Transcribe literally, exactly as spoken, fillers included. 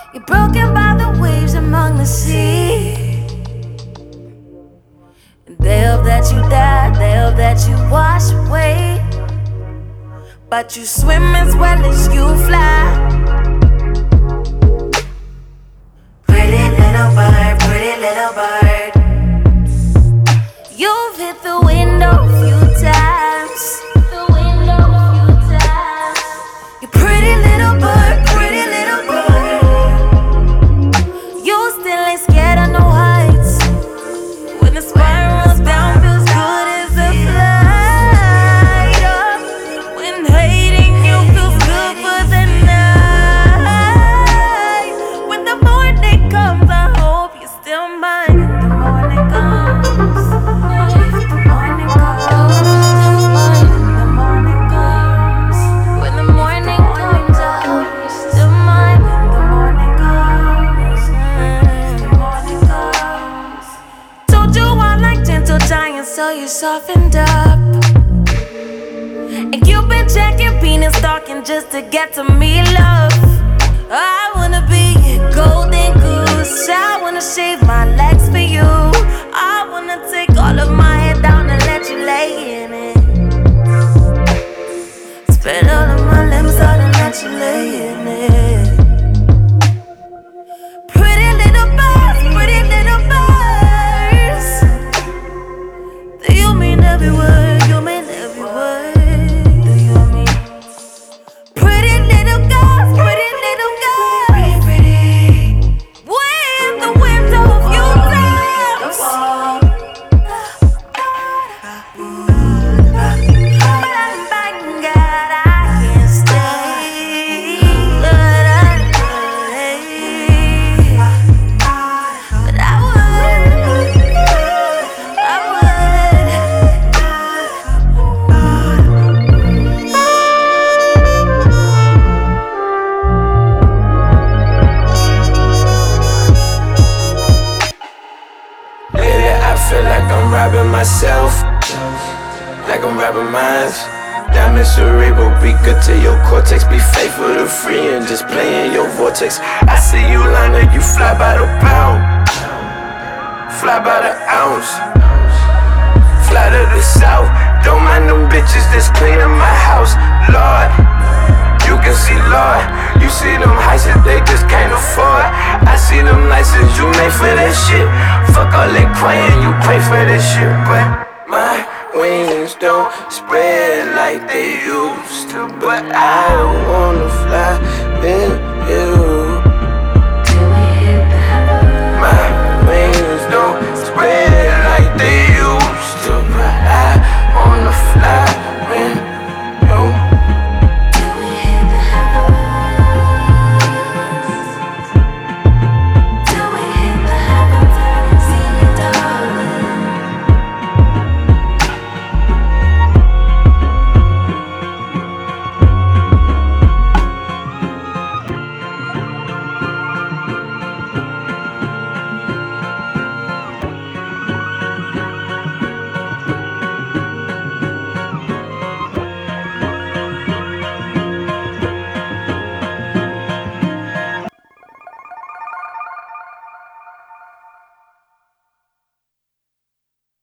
You're broken by the waves among the sea. They hope that you die, they hope that you wash away, but you swim as well as you fly. Pretty little bird, pretty little bird, you've hit the window a few times. The window a few times. You pretty little bird, pretty little bird, you still ain't scared of no heights. When the spirals down feels good as a flight up. When hating you feels good for the night. When the morning comes, I hope you're still mine. The morning comes. The morning comes. The morning comes. When the morning comes, I hope you're still mine. The morning comes. The morning comes. Told you I like gentle giants, so you softened up. And you've been checking, being and stalking just to get to me, love. I wanna be your golden goose. I wanna shave my legs for you. I wanna take all of my hair down and let you lay in it. Spread all of my limbs out and let you lay in it. Pretty little birds, pretty little birds, do you mean every word? You mean every word? Do you mean pretty little girls, pretty little girls, pretty, with the window of your times. But I'm back, God, I can't stay. But I could, but I would, I would. Lately I feel like I'm robbing myself, like I'm robbing minds. Diamond cerebral, be good to your cortex. Be faithful to free and just play in your vortex. I see you Lana, you fly by the pound, fly by the ounce, fly to the south. Don't mind them bitches that's cleaning my house. Lord, you can see Lord, you see them heights that they just can't afford. I see them licenses you made for that shit. Fuck all that crying, you pray for that shit. But my wings don't spread like they used to. But I wanna fly in